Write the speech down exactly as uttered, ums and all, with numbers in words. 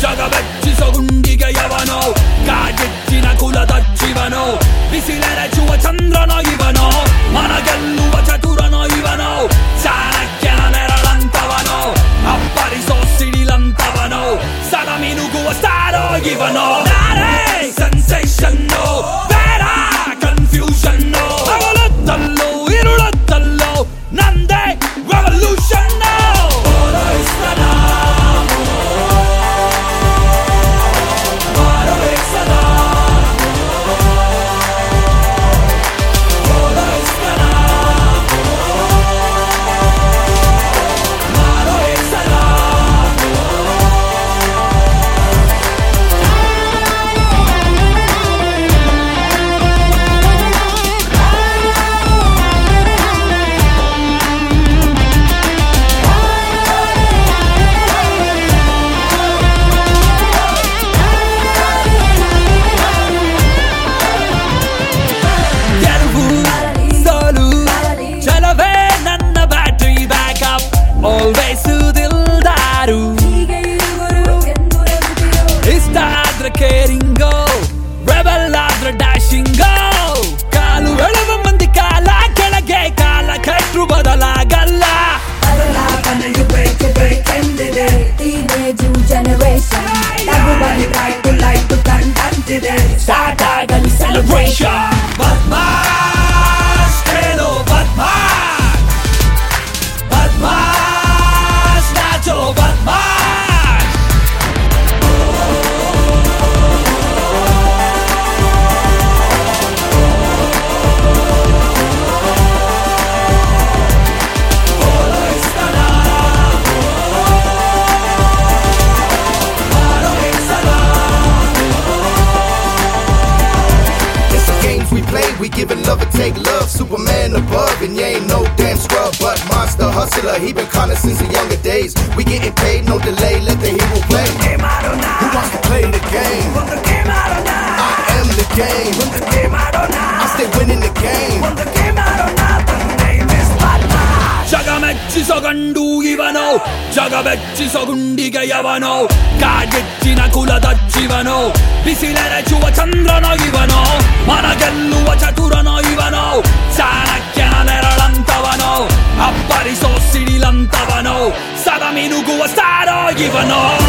ಜಗ ಬೆಚ್ಚಿಸೋ ಗುಂಡಿಗೆ ಯವನೋ ಕಾಗೆಚ್ಚಿನ ಕುಲದ ಜೀವನೋ ಬಿಸಿಲೆರಚುವ ಚಂದ್ರನೋ ಇವನೋ ಮನ ಗೆಲ್ಲುವ ಚತುರನೋ ಇವನೋ ಚಾಣಕ್ಯನ ನೆರಳಂತವನೋ ಅಪ್ಪರಿಸೋ ಸಿಡಿಲಂತವನೋ ಸದ ಮಿನುಗುವ ಸ್ಟಾರೋ ಇವನೋ ಸೆನ್ಸೇಷನ್ನೋ ಬೇಡ ಕನ್ಫ್ಯೂಷನ್ನೋ ಹಗಲೊತ್ತಲ್ಲೋ ಇರುಳತ್ತಲ್ಲೋ ನಂದೇ ರೆವಲ್ಯೂಷನ್ನೋ Always ದಿಲ್ದಾರು ಇಷ್ಟ ಆದ್ರೆ ಕೇರಿಂಗೋ ರೆಬಲ್ ಆದ್ರೆ ಡ್ಯಾಶಿಂಗೋ ಕಾಲು ಎಳೆವ ಮಂದಿ ಕಾಲ ಕೆಳಗೆ ಕಾಲ ಕೆಟ್ರು ಬದಲಾಗಲ್ಲ ಬದಲಾವಣೆಯು ಬೇಕು ಬೇಕೆಂದಿದೆ teenage generation everybody try to like to ಕಂಡಂತಿದೆ ಸ್ಟಾರ್ಟ್ ಆಗಲಿ ಸೆಲೆಬ್ರೇಷನ್ ಬದ್ಮಾಶ್ ಹೇಳೋ ಬದ್ಮಾಶ್ Badmaash We giving love and take love, Superman above, and you ain't no damn scrub, but monster hustler. He been kinda since the younger days. We getting paid, no delay. Let the hero play. Who wants to play the game? I am the game. I stay winning the game. ಜಗ ಮೆಚ್ಚಿಸೋ ಗಂಡು ಇವನೋ ಜಗ ಬೆಚ್ಚಿಸೋ ಗುಂಡಿಗೆ ಯವನೋ ಕಾಗೆಚ್ಚಿನ ಕುಲದ ಜೀವನೋ ಬಿಸಿಲೆರಚುವ ಚಂದ್ರನೋ ಇವನೋ ಮನ ಗೆಲ್ಲುವ ಚತುರನೋ ಇವನೋ ಚಾಣಕ್ಯನ ನೆರಳಂತವನೋ ಅಪ್ಪರಿಸೋ ಸಿಡಿಲಂತವನೋ ಸದ ಮಿನುಗುವ ಸ್ಟಾರೋ ಇವನೋ